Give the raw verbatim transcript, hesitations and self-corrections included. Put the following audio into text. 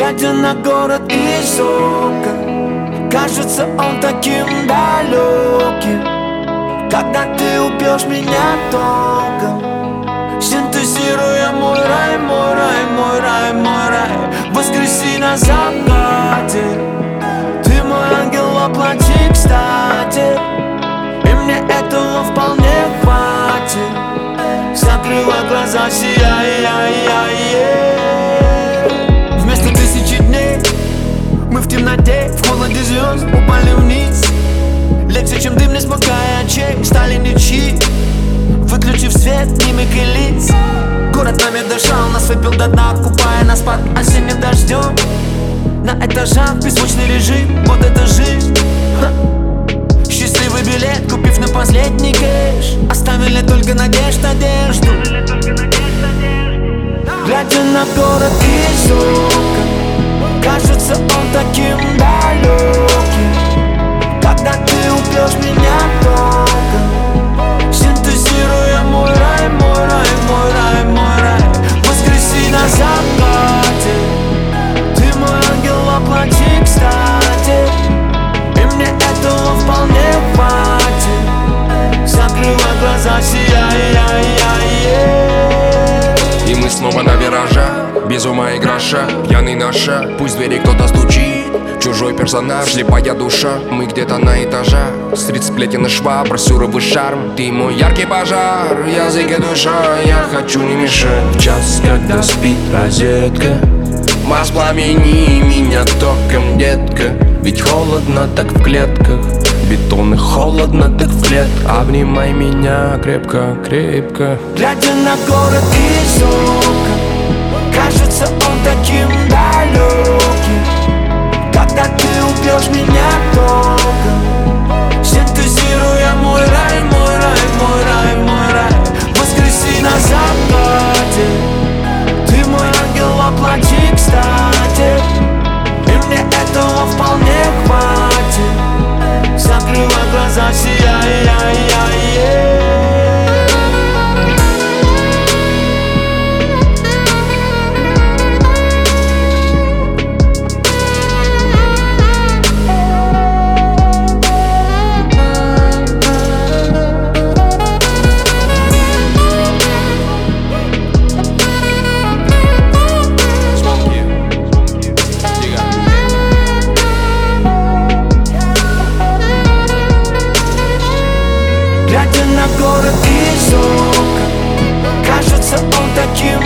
Глядя на город из окон, кажется он таким далеким. Когда ты убьешь меня током, синтезируя мой рай, мой рай, мой рай, мой рай, воскреси на закате. Ты мой ангел, воплоти кстати, и мне этого вполне хватит. Закрыла глаза, сияй, яй, яй, яй. Вместо тысячи дней мы в темноте, в холоде звезд упали вниз. Легче, чем дым, не смыкая очей, стали ничьи. Выключив свет, мимик и лиц. Город нами дышал, нас выпил до дна, купая нас под осенним дождем. На этажах беззвучный режим, вот это жизнь. Ха. Счастливый билет, купив на последний кэш, оставили только надежд, одежду. Глядя на город из окон, кажется он таким далеким. Когда ты убьешь меня током, синтезируя мой рай, мой рай, мой рай, мой рай, воскреси на закате. Ты мой ангел, воплоти кстати, и мне этого вполне хватит. Закрыла глаза, сияй, яй, яй, яй. И мы снова на виражах, без ума и гроша, пьяный на шаг, пусть в двери кто-то стучит. Чужой персонаж, слепая душа, мы где-то на этажах. Стрит сплетен и шва, бросюровый шарм. Ты мой яркий пожар, язык и душа, я хочу не мешать. В час, когда спит розетка, воспламени меня током, детка. ведь холодно так в клетках, бетон и холодно так в клетках. Обнимай меня крепко, крепко. Глядя на город из окон, кажется он таким далеким. Когда ты убьешь меня током, синтезируя мой рай, мой рай, мой рай, мой рай, воскреси на закате. Ты мой ангел, воплоти кстати, и мне этого вполне хватит. Закрыла глаза, сияй, яй, яй, яй. Глядя на город из окон, кажется он таким